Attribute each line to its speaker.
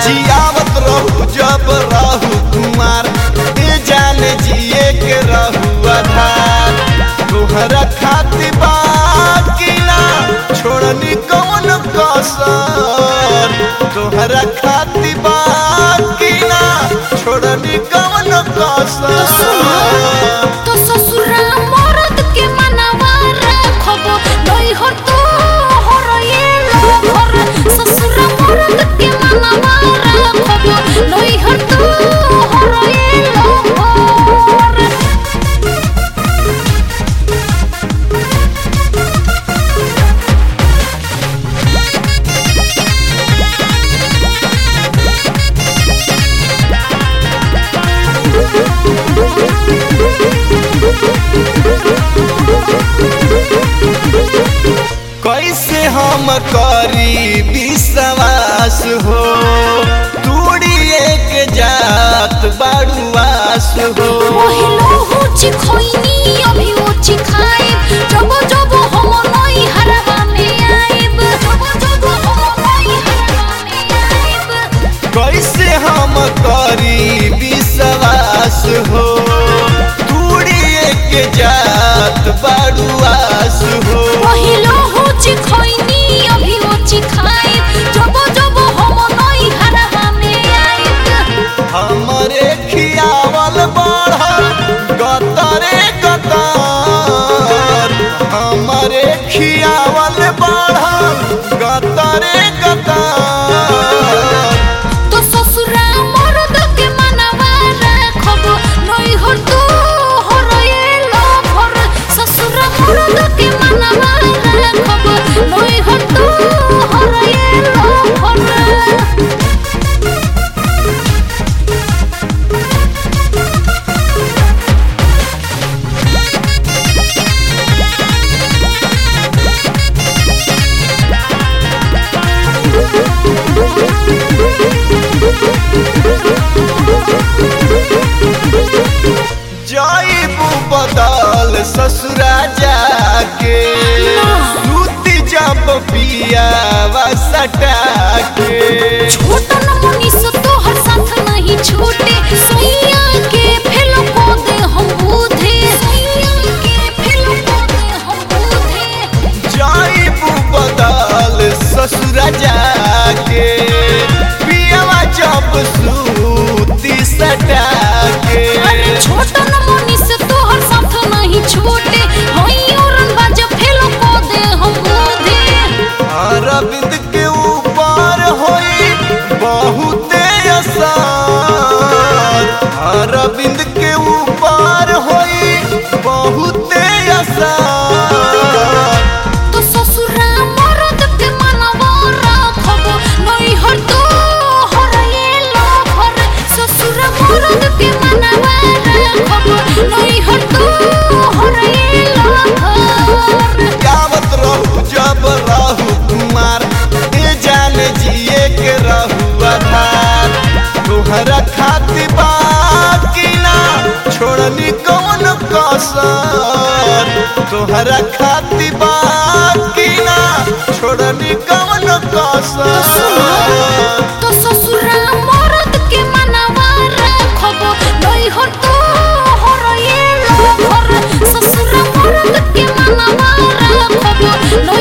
Speaker 1: जियावत रहू जब रहू कुमार ए जान जिए के रहू आधार तोहरा खातिर बाकी ना छोड़नी कौन कसर तोहरा खातिर बाकी ना छोड़नी कौन कसर
Speaker 2: तो ससुरा मरद के मनवा रखबो नहीं हो तो हरये लोभर ससुरा मरद के मनवा रखबो नहीं हो तो हरये लोभर
Speaker 1: कैसे हम करी विश्वास हो तूड़िए के जात बाड़ुआस हो
Speaker 2: पहिलो होची खोइनी अभी होची खाइब जब जब हम नई हरवा में आइब जब जब हम नई हरवा में आइब
Speaker 1: कैसे हम करी विश्वास हो तूड़िए के जात बाड़ुआस हो
Speaker 2: पहिलो होची खोइनी अभी होची खाइब जब जब हम नई हरवा में आइब
Speaker 1: हमरे खियावल बढ़ल गतरे गतर हमरे खियावल बढ़ल गतरे गतर
Speaker 2: तो ससुरा मरद के मनवा रखबो नहीं हो तो हरये लोभर ससुरा मरद के मनवा रखबो नहीं हो तो हरये लोभर
Speaker 1: जाइबू बदल ससुरा जाके सूती जब पियावा सटा के
Speaker 2: छोटन मनीष तोहर साथ नहीं छूटे सैया के फेलो को दे हम बूढ़े सैया के फेलो को दे हम बूढ़े
Speaker 1: जाइबू बदल ससुरा जाके पियावा जब सूती सटा के
Speaker 2: छोटन मनीष तोहर साथ नहीं छूटे होई औरन बाज फेलो को दे हम बूढ़े
Speaker 1: अरविंद के ऊपर होई बहुते असर अरविंद के ऊपर होई बहुते असर
Speaker 2: तो ससुरा मरद के मनवा रखबो नहीं हो तो हरये लोभर ससुरा मरद के मनवा रखबो नहीं हो तो हरये लोभर
Speaker 1: गावत रहू जब रहू कुमार ए जान जिए के रहू आधार तोहरा खातिर बाकी ना छोड़नी कौन कसर तोहरा खातिर बाकी ना छोड़नी कौन कसर
Speaker 2: तो ससुरा मरद के मनवा रखबो नहीं हो तो हरये लोभर ससुरा मरद के मनवा रखबो